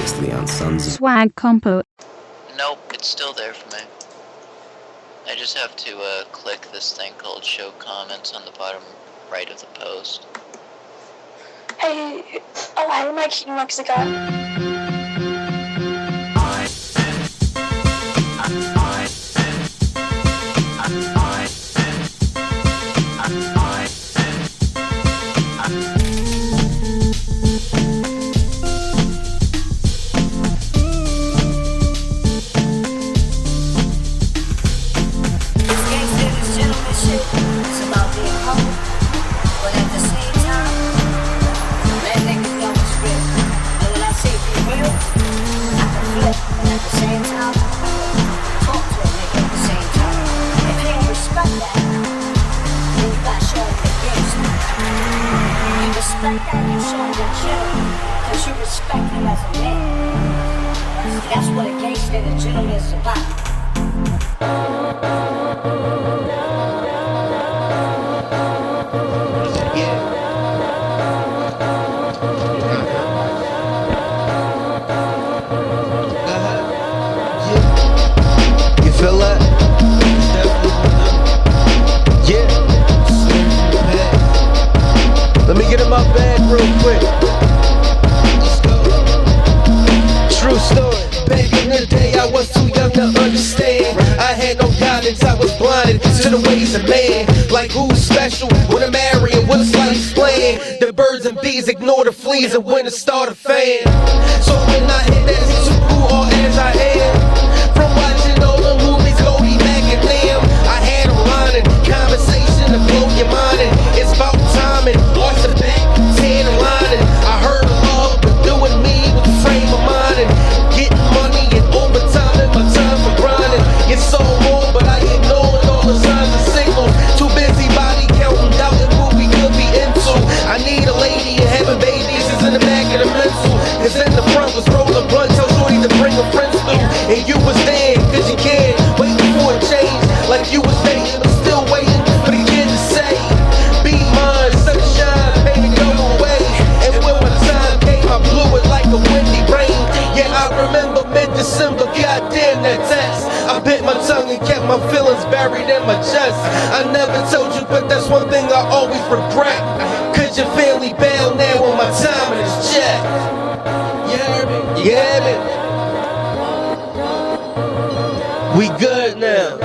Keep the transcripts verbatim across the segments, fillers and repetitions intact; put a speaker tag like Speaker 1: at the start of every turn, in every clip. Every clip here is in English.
Speaker 1: Six Leon Sons.
Speaker 2: Swag compo.
Speaker 3: Nope, it's still there for me. I just have to uh, click this thing called show comments on the bottom right of the post.
Speaker 4: Hey, oh, hey, Mike, Mexico. Respect that you show your children, cause you respect them as a man. That's what a gangster and a gentleman is about.
Speaker 5: You feel that? Yeah. Let me get in my bag real quick. True story. Back in the day, I was too young to understand. I had no guidance, I was blinded to the ways of man. Like who's special, what I'm marrying, what it's like explain. The birds and bees ignore the fleas and when it start a fan. So when I hit that too cool or as I am, from watching all the movies, Cody Mac and them, I had a line and conversation to blow your mind. And it's about time and watch the back, tan and lining. I heard of love, but doing me with the frame of mind and getting money and overtime and my time for grinding. It's so more, but I ignored all the signs and signals. Too busy body counting, doubting who we could be into. I need a lady and having babies is in the back of the mental. Cause in the front was rolling blunt, tell Shorty to bring her friends through. And you was there, cause you cared, waiting for a change. Like you was dating, but still waiting for the kid to say, be mine, sunshine, baby, go away. And when my time came, I blew it like a windy rain. Yeah, I remember mid-December, goddamn that test. I bit my tongue and kept my feelings buried in my chest. I never told you, but that's one thing I always regret. Cause your family bailed now when my time is checked. You heard me? You heard me? We good now.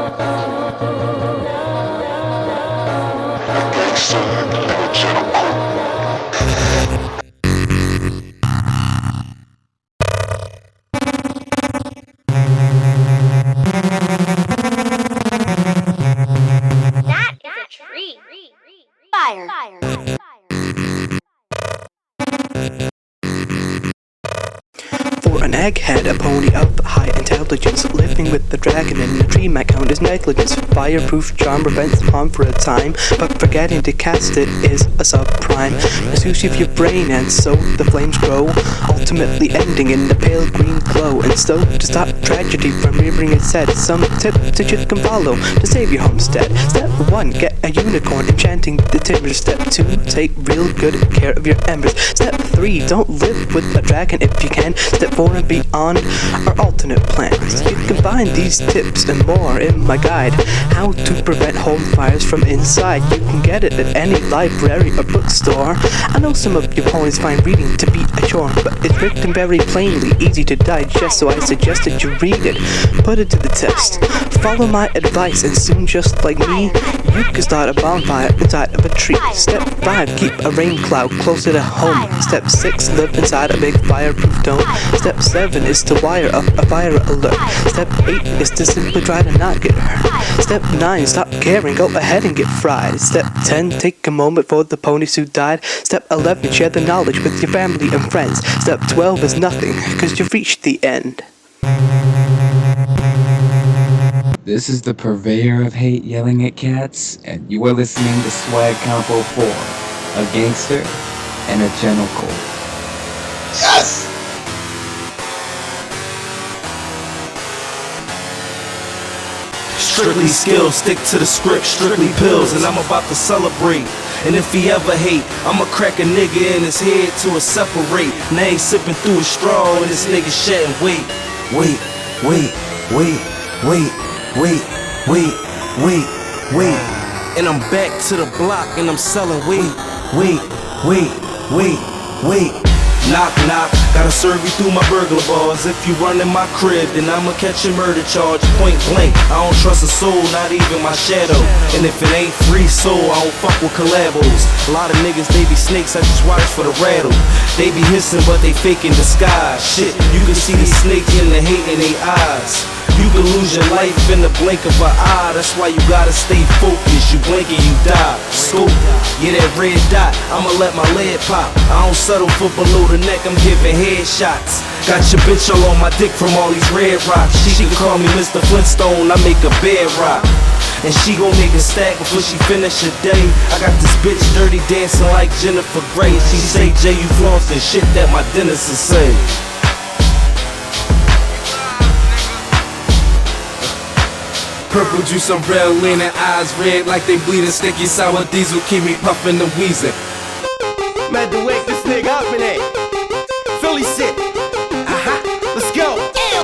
Speaker 4: That is a tree. Fire. Fire.
Speaker 6: For an egghead, a pony of high intelligence, living with the dragon in a tree might count as negligence. Fireproof charm prevents harm for a time, but forgetting to cast it is a subprime. Sushi of your brain and so the flames grow, ultimately ending in a pale green glow. And so, to stop tragedy from rearing its head, some tips that you can follow to save your homestead. Step one, get a unicorn enchanting the timbers. Step two, take real good care of your embers. Step three, don't live with a dragon if you can. Step four and beyond are alternate plans. You can find these tips and more in my guide, How to Prevent Home Fires from Inside. You can get it at any library or bookstore. I know some of you ponies find reading to be a chore, but it's written very plainly, easy to digest, so I suggest that you read it. Put it to the test. Follow my advice and soon, just like me, you can start a bonfire inside of a tree. Step five, keep a rain cloud closer to home. Step six, live inside a big fireproof dome. Step seven is to wire up a fire alert. Step eight is to simply try to not get hurt. Step nine, stop caring, go ahead and get fried. Step ten, take a moment for the ponies who died. Step eleven, share the knowledge with your family and friends. Step twelve is nothing, cause you've reached the end.
Speaker 7: This is the purveyor of hate yelling at cats, and you are listening to Swag Compo four, a gangster and a genical.
Speaker 5: Yes!
Speaker 8: Strictly skills, stick to the script, strictly pills, and I'm about to celebrate.
Speaker 1: And if he ever hate, I'ma crack a nigga in his head till it separate. Now he sipping through a straw and this nigga shedding. Wait, wait, wait, wait, wait, wait, wait, wait, wait. And I'm back to the block and I'm selling. Wait, wait, wait, wait, wait. Knock, knock, gotta serve you through my burglar bars. If you run in my crib, then I'ma catch a murder charge. Point blank, I don't trust a soul, not even my shadow. And if it ain't free soul, I don't fuck with collabos. A lot of niggas, they be snakes, I just watch for the rattle. They be hissing, but they fake in disguise. Shit, you can see the snake in the hate in their eyes. You can lose your life in the blink of an eye. That's why you gotta stay focused. You blink and you die. Scope, yeah, that red dot, I'ma let my lead pop. I don't settle for below the neck, I'm giving headshots. Got your bitch all on my dick from all these red rocks. She can call me Mister Flintstone, I make a bed rock. And she gon' make a stack before she finish her day. I got this bitch dirty dancing like Jennifer Grey. She say, Jay, you flossing shit that my dentist will say. Purple juice, I'm real lean and eyes red like they bleeding. Sticky sour diesel keep me puffin' and wheezing.
Speaker 5: Man, to wake this nigga up in it. Philly shit. Uh-huh, let's go.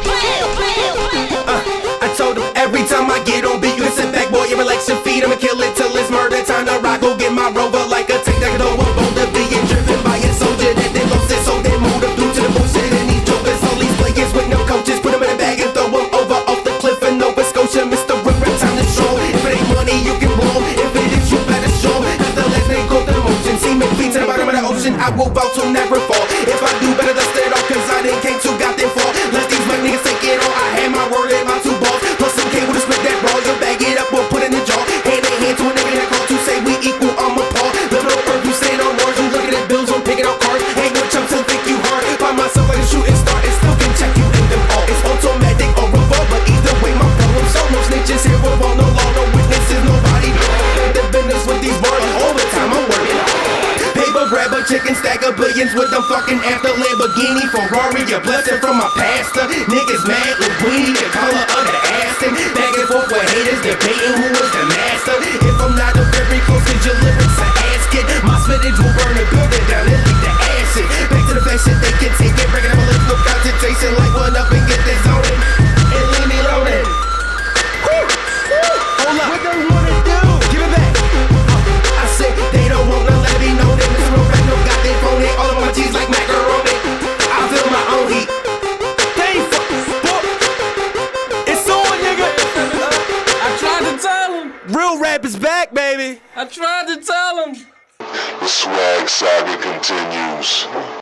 Speaker 5: Uh, I told him every time I get on beat, you can sit back, boy, you relax your feet. I'ma kill it till it's murder time to rock. Go get my rover like a tank that can over boulder. Being driven by a soldier that then lost it, so they moved up due to the bullshit. And these jokers, all these players with no coaches, put them in a bag and throw them over off the cliff in Nova Scotia. Mister Ripper, time to show. If it ain't money, you can roll. If it is, you better show. Not the last name, go the motion. See me feet to the bottom of the ocean. I will vow to never fall. If I do better, let's stay off, cause I didn't came to goddamn fall. Let these my niggas take it on. I had my word and my two balls. Plus some cable to split that raw. You bag it up or put in the jar. Hand in hand to a nigga that call to say we equal. I'm a paw. Living on earth, you stand on Mars. You looking at bills, I'm picking out cards. Hang with chumps and think you hard. Find myself like a shooting star and still can check you in them all. It's automatic or revolver. Either way, my problem solved. No snitches here, we're all no law, no witnesses, nobody. The business with these bars all the time. I'm working. Paper grabber, chicken stacker, billions with them fucking after Lamborghini, Ferrari, a blessing from my pastor. Niggas mad, Linguini, the color of the Aston. Back and forth with haters, debating who is the master. If I'm not a very close to your lyrics, I ask it. My spittage will burn a building down.